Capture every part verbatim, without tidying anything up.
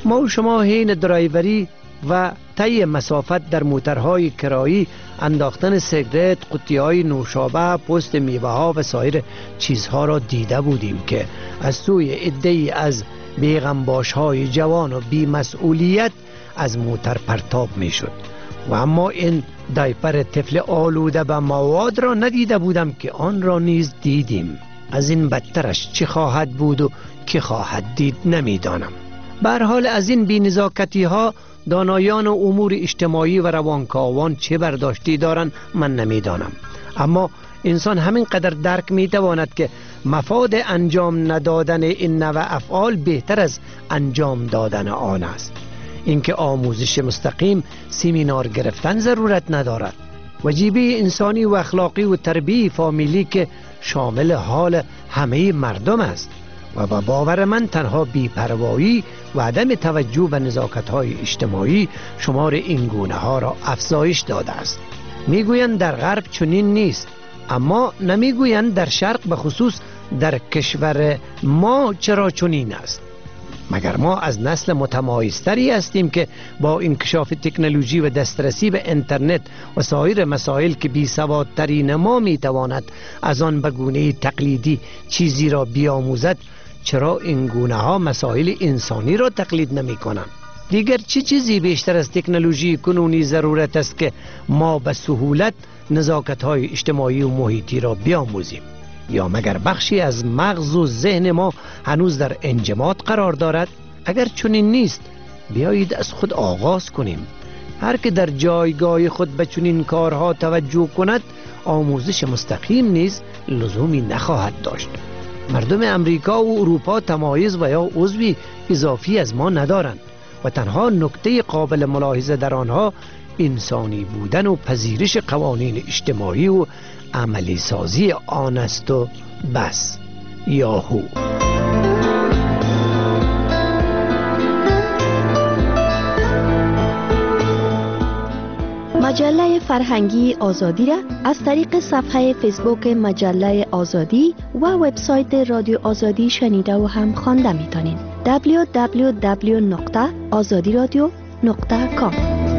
ما و شما حین درایوری و طی مسافت در موترهای کرایی انداختن سیگرت، قطی‌های نوشابه، پوست میوه‌ها و سایر چیزها را دیده بودیم که از سوی عده‌ای از بیغمباش‌های جوان و بی‌مسئولیت از موتر پرتاب می‌شد. و اما این دایپر طفل آلوده به مواد را ندیده بودم که آن را نیز دیدیم. از این بدترش چه خواهد بود و که خواهد دید نمیدانم. به هر حال از این بی‌نزاکتی ها دانایان و امور اجتماعی و روانکاوان چه برداشتی دارند من نمیدانم، اما انسان همین قدر درک میتواند که مفاد انجام ندادن این نوع افعال بهتر از انجام دادن آن است. اینکه آموزش مستقیم سیمینار گرفتن ضرورت ندارد. وجیبه انسانی و اخلاقی و تربیه فامیلی که شامل حال همه مردم است و با باور من تنها بی‌پروایی و عدم توجه به نزاکت‌های اجتماعی شمار این گونه ها را افزایش داده است. میگویند در غرب چنین نیست، اما نمیگویند در شرق به خصوص در کشور ما چرا چنین است. مگر ما از نسل متمایزتری هستیم که با انکشاف تکنولوژی و دسترسی به اینترنت و سایر مسائل که بی سوادترین ما میتواند از آن به گونه تقلیدی چیزی را بیاموزد، چرا این گونه ها مسائل انسانی را تقلید نمی کنند؟ دیگر چه چیزی بیشتر از تکنولوژی کنونی ضرورت است که ما به سهولت نزاکت های اجتماعی و محیطی را بیاموزیم؟ یا مگر بخشی از مغز و ذهن ما هنوز در انجماد قرار دارد؟ اگر چنین نیست بیایید از خود آغاز کنیم. هر که در جایگاه خود به چنین کارها توجه کند آموزش مستقیم نیز لزومی نخواهد داشت. مردم امریکا و اروپا تمایز و یا عضوی اضافی از ما ندارند و تنها نکته قابل ملاحظه در آنها انسانی بودن و پذیرش قوانین اجتماعی و عملی سازی آن است و بس. یاهو. مجله فرهنگی آزادی را از طریق صفحه فیسبوک مجله آزادی و وبسایت رادیو آزادی شنیده و هم خوانده میتونید. دبلیو دبلیو دبلیو نقطه آزادی رادیو نقطه کام.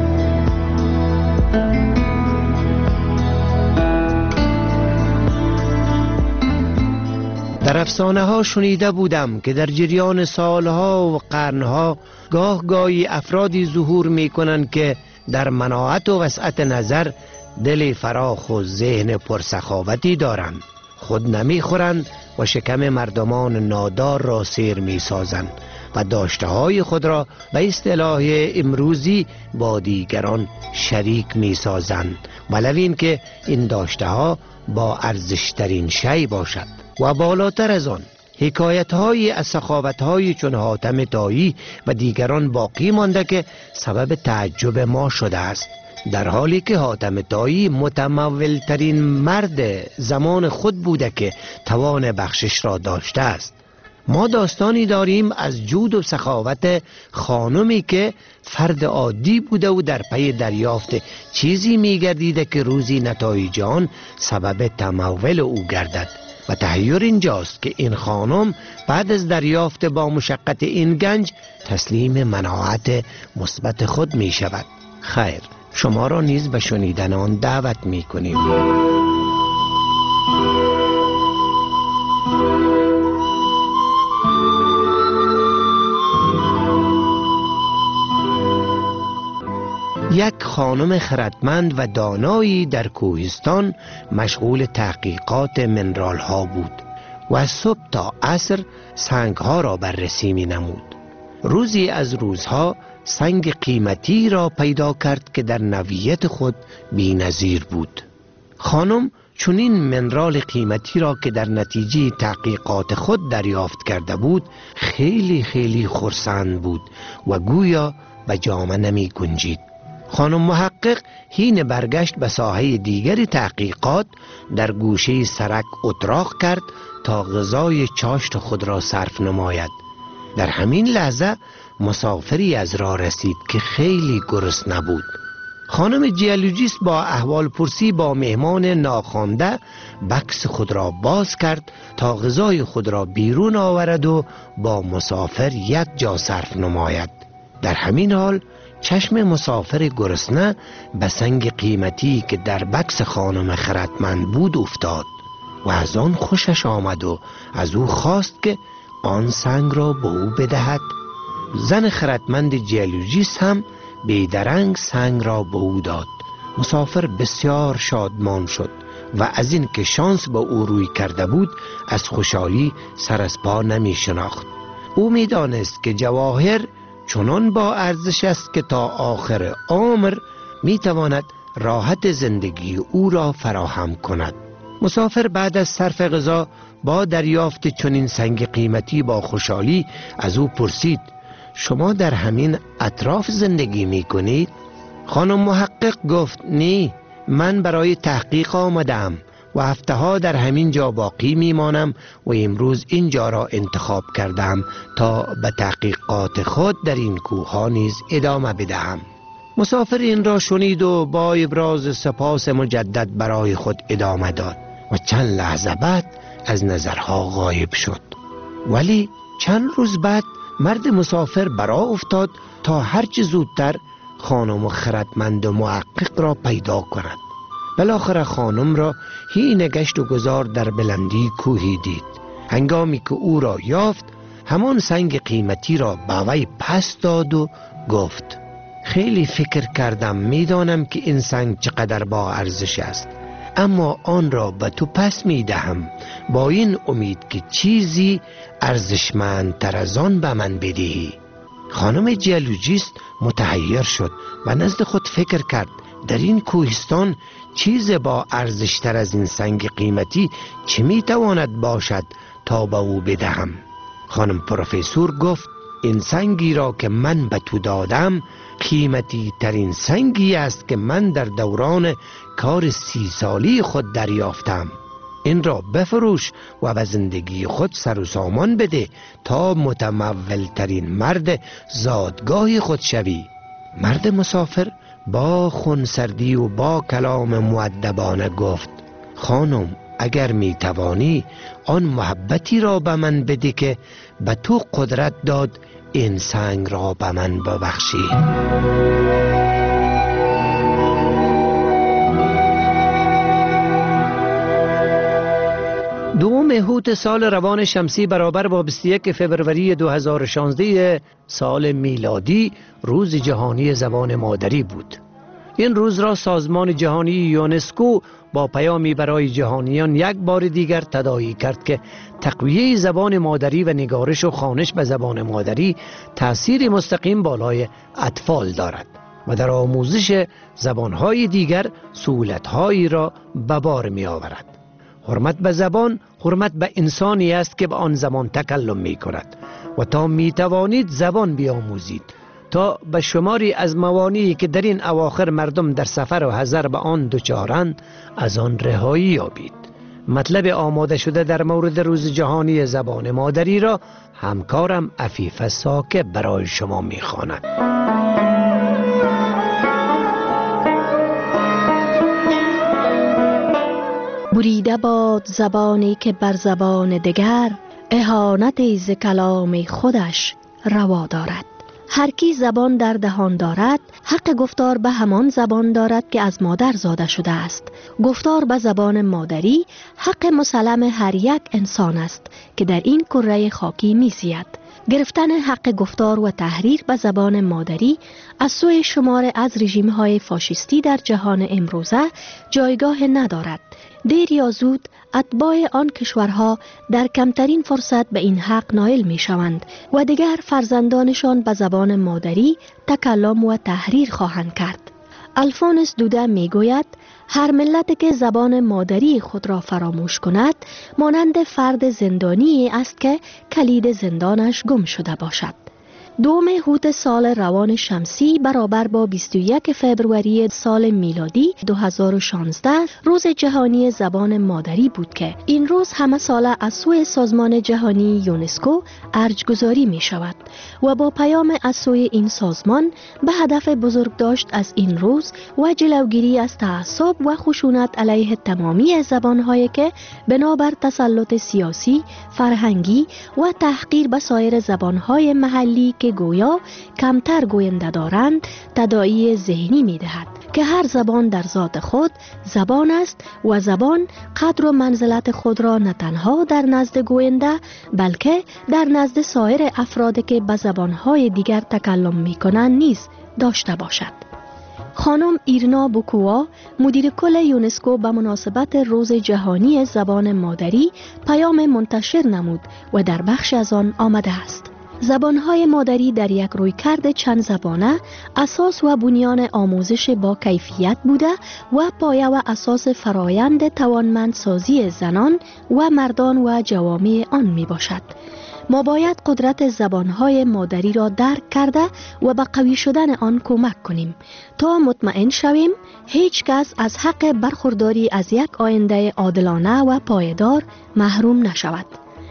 در افسانه ها شنیده بودم که در جریان سالها و قرنها گاه گاهی افرادی ظهور می کنند که در مناعت و وسعت نظر دل فراخ و ذهن پرسخاوتی دارند. خود نمی خورند و شکم مردمان نادار را سیر می سازند و داشته های خود را به اصطلاح امروزی با دیگران شریک می سازند، ولو این که این داشته ها با ارزشترین شی باشد. و بالاتر از آن حکایت های از سخاوت های چون حاتم طایی و دیگران باقی مانده که سبب تعجب ما شده است، در حالی که حاتم طایی متمول ترین مرد زمان خود بوده که توان بخشش را داشته است. ما داستانی داریم از جود و سخاوت خانمی که فرد عادی بوده و در پی دریافت چیزی میگردیده که روزی نتایج آن سبب تمول او گردد. و تحیر اینجاست که این خانم بعد از دریافت با مشقت این گنج تسلیم مناعت مثبت خود می شود. خیر، شما را نیز به شنیدن آن دعوت می کنیم. یک خانم خردمند و دانایی در کوهستان مشغول تحقیقات منرال ها بود و از صبح تا عصر سنگ ها را بررسی می نمود. روزی از روزها سنگ قیمتی را پیدا کرد که در نوعیت خود بی نظیر بود. خانم چنین منرال قیمتی را که در نتیجه تحقیقات خود دریافت کرده بود خیلی خیلی خرسند بود و گویا به جامه نمی گنجید. خانم محقق حین برگشت به ساحه دیگر تحقیقات در گوشه سرک اتراق کرد تا غذای چاشت خود را صرف نماید. در همین لحظه مسافری از راه رسید که خیلی گرسنه بود. خانم جیولوژیست با احوال پرسی با مهمان ناخوانده بکس خود را باز کرد تا غذای خود را بیرون آورد و با مسافر یک جا صرف نماید. در همین حال چشم مسافر گرسنه به سنگ قیمتی که در بکس خانم خردمند بود افتاد و از آن خوشش آمد و از او خواست که آن سنگ را به او بدهد. زن خردمند جیولوژیست هم بیدرنگ سنگ را به او داد. مسافر بسیار شادمان شد و از این که شانس به او روی کرده بود از خوشحالی سر از پا نمی شناخت. او می دانست که جواهر چنان با ارزش است که تا آخر عمر می تواند راحت زندگی او را فراهم کند. مسافر بعد از صرف غذا با دریافت چنین سنگ قیمتی با خوشحالی از او پرسید: شما در همین اطراف زندگی می کنید؟ خانم محقق گفت: نه، من برای تحقیق آمدم و هفته ها در همین جا باقی می مانم و امروز اینجا را انتخاب کردم تا به تحقیقات خود در این کوه ها نیز ادامه بدهم. مسافر این را شنید و با ابراز سپاس مجدد برای خود ادامه داد و چند لحظه بعد از نظرها غایب شد. ولی چند روز بعد مرد مسافر برا افتاد تا هرچه زودتر خانم خردمند و محقق را پیدا کند. بالاخره خانم را حین گشت و گذار در بلندی کوهی دید. هنگامی که او را یافت همان سنگ قیمتی را به وی پس داد و گفت: خیلی فکر کردم، میدانم که این سنگ چقدر با ارزش است، اما آن را به تو پس میدهم با این امید که چیزی ارزشمندتر از آن به من بدهی. خانم جیولوژیست متحیر شد و نزد خود فکر کرد در این کوهستان چیز با ارزشتر از این سنگ قیمتی چه میتواند باشد تا به او بدهم. خانم پروفسور گفت: این سنگی را که من به تو دادم قیمتی ترین سنگی است که من در دوران کار سی سالی خود دریافتم. این را بفروش و به زندگی خود سر و سامان بده تا متمول ترین مرد زادگاه خود شوی. مرد مسافر با خونسردی و با کلام مؤدبانه گفت: خانم، اگر می توانی آن محبتی را به من بده که به تو قدرت داد این سنگ را به من ببخشی. دوم هوت سال روان شمسی برابر با بیست و یک فوریه دو هزار و شانزده سال میلادی روز جهانی زبان مادری بود. این روز را سازمان جهانی یونسکو با پیامی برای جهانیان یک بار دیگر تداعی کرد که تقویه زبان مادری و نگارش و خوانش به زبان مادری تأثیر مستقیم بالای اطفال دارد و در آموزش زبانهای دیگر سهولت‌هایی را به بار می آورد. حرمت به زبان حرمت به انسانی است که به آن زبان تکلم می کند و تا می توانید زبان بیاموزید تا به شماری از موانعی که در این اواخر مردم در سفر و حضر به آن دچارند از آن رهایی یابید. مطلب آماده شده در مورد روز جهانی زبان مادری را همکارم عفیف ساکه برای شما می خواند. بریده باد زبانی که بر زبان دگر، اهانت ز کلام خودش روا دارد. هر کی زبان در دهان دارد حق گفتار به همان زبان دارد که از مادر زاده شده است. گفتار به زبان مادری حق مسلم هر یک انسان است که در این کره خاکی می‌زید. گرفتن حق گفتار و تحریر به زبان مادری از سوی شمار از رژیم‌های فاشیستی در جهان امروزه جایگاه ندارد. دیر یا زود اتباع آن کشورها در کمترین فرصت به این حق نائل می شوند و دیگر فرزندانشان به زبان مادری تکلم و تحریر خواهند کرد. الفونس دوده می گوید هر ملت که زبان مادری خود را فراموش کند مانند فرد زندانی است که کلید زندانش گم شده باشد. دوم هوت سال روان شمسی برابر با بیست و یک فوریه سال میلادی دو هزار و شانزده روز جهانی زبان مادری بود که این روز همه ساله از سوی سازمان جهانی یونسکو ارجگذاری می شود و با پیام از سوی این سازمان به هدف بزرگ داشت از این روز و جلوگیری از تعصب و خشونت علیه تمامی زبانهایی که بنابر تسلط سیاسی، فرهنگی و تحقیر به سایر زبانهای محلی که گویا کمتر گوینده دارند تداعی ذهنی می دهد که هر زبان در ذات خود زبان است و زبان قدر و منزلت خود را نه تنها در نزد گوینده بلکه در نزد سایر افرادی که به زبانهای دیگر تکلم می کنند نیز داشته باشد. خانم ایرنا بوکوا مدیر کل یونسکو به مناسبت روز جهانی زبان مادری پیام منتشر نمود و در بخش از آن آمده است: زبانهای مادری در یک رویکرد چند زبانه اساس و بنیان آموزش با کیفیت بوده و پایه و اساس فرایند توانمندسازی زنان و مردان و جوامع آن می باشد. ما باید قدرت زبانهای مادری را درک کرده و به قوی شدن آن کمک کنیم تا مطمئن شویم هیچ کس از حق برخورداری از یک آینده عادلانه و پایدار محروم نشود.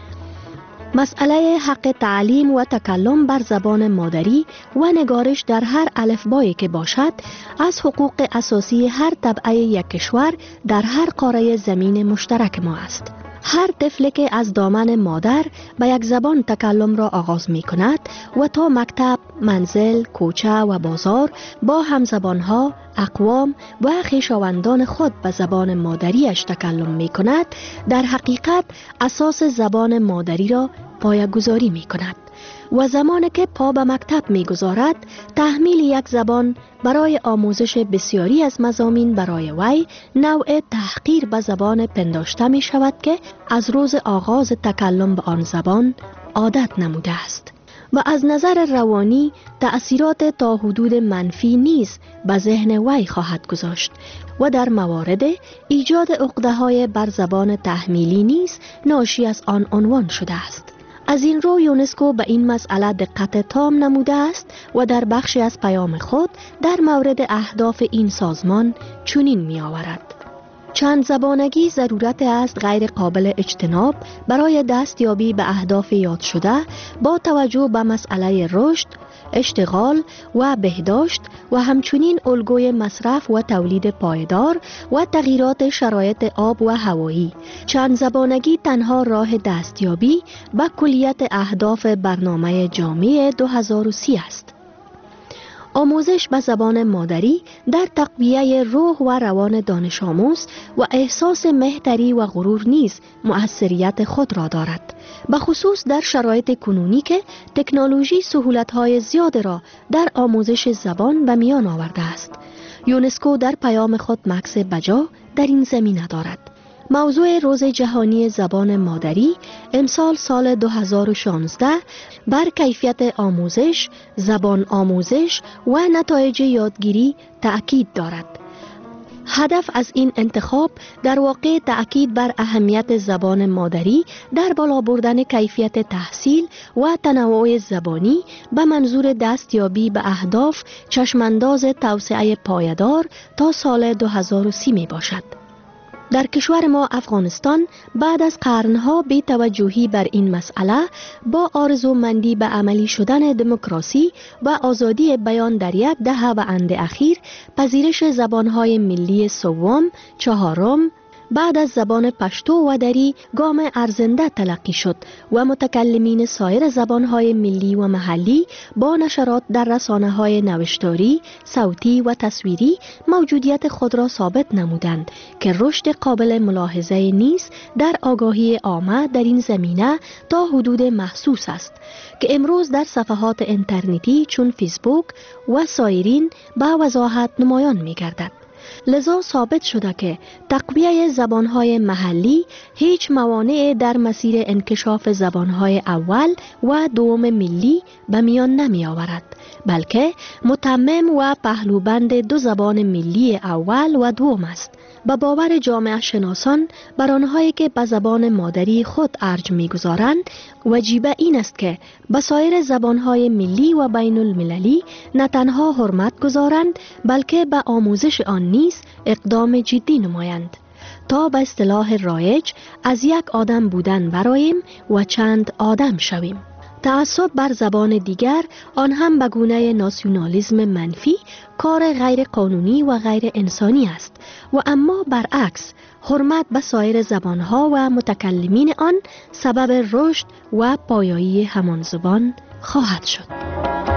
مسئله حق تعلیم و تکلم بر زبان مادری و نگارش در هر الفبایی که باشد از حقوق اساسی هر طبقه یک کشور در هر قاره زمین مشترک ما است. هر طفلی که از دامن مادر به یک زبان تکلم را آغاز می کند و تا مکتب، منزل، کوچه و بازار با همزبانها، اقوام و خویشاوندان خود به زبان مادریش تکلم می کند، در حقیقت اساس زبان مادری را پایه‌گذاری می کند و زمانی که پا به مکتب می گذارد تحمیل یک زبان برای آموزش بسیاری از مضامین برای وی نوع تحقیر به زبان پنداشته می شود که از روز آغاز تکلم به آن زبان عادت نموده است. و از نظر روانی تأثیرات تا حدود منفی نیز به ذهن وی خواهد گذاشت و در موارد ایجاد عقده‌های بر زبان تحمیلی نیز ناشی از آن عنوان شده است. از این رو یونسکو به این مسئله دقت تام نموده است و در بخشی از پیام خود در مورد اهداف این سازمان چنین می آورد: چند زبانگی ضرورت است غیر قابل اجتناب برای دستیابی به اهداف یاد شده با توجه به مسئله رشد، اشتغال و بهداشت و همچنین الگوی مصرف و تولید پایدار و تغییرات شرایط آب و هوایی. چند زبانگی تنها راه دستیابی به کلیت اهداف برنامه جامع دو هزار و سی است. آموزش به زبان مادری در تقویه روح و روان دانش آموز و احساس مهتری و غرور نیز مؤثریت خود را دارد، به خصوص در شرایط کنونی که تکنولوژی سهولت‌های زیاد را در آموزش زبان به میان آورده است. یونسکو در پیام خود مکث بجا در این زمینه دارد. موضوع روز جهانی زبان مادری امسال سال دو هزار و شانزده بر کیفیت آموزش، زبان آموزش و نتایج یادگیری تأکید دارد. هدف از این انتخاب در واقع تأکید بر اهمیت زبان مادری در بالا بردن کیفیت تحصیل و تنوع زبانی به منظور دستیابی به اهداف چشمانداز توسعه پایدار تا سال دو هزار و سی می باشد. در کشور ما افغانستان بعد از قرنها بی توجهی بر این مسئله با آرزومندی به عملی شدن دموکراسی و آزادی بیان در یک دهه و اند اخیر پذیرش زبانهای ملی سوم، چهارم بعد از زبان پشتو و دری گام ارزنده تلقی شد و متکلمین سایر زبانهای ملی و محلی با نشرات در رسانه‌های نوشتاری، صوتی و تصویری موجودیت خود را ثابت نمودند که رشد قابل ملاحظه نیز در آگاهی عامه در این زمینه تا حدود محسوس است که امروز در صفحات اینترنتی چون فیسبوک و سایرین به وضاحت نمایان می گردد. لذا ثابت شده که تقویه زبانهای محلی هیچ موانع در مسیر انکشاف زبانهای اول و دوم ملی به میان نمی آورد، بلکه متمم و پهلوبند دو زبان ملی اول و دوم است. به باور جامعه شناسان بر آنهایی که به زبان مادری خود ارج می‌گذارند وجیبه این است که به سایر زبانهای ملی و بین المللی نه تنها حرمت گذارند بلکه به آموزش آن نیز اقدام جدی نمایند تا به اصطلاح رایج از یک آدم بودن براییم و چند آدم شویم. تعصب بر زبان دیگر آن هم به گونه ناسیونالیسم منفی کار غیر قانونی و غیر انسانی است و اما برعکس حرمت به سایر زبانها و متکلمین آن سبب رشد و پایایی همان زبان خواهد شد.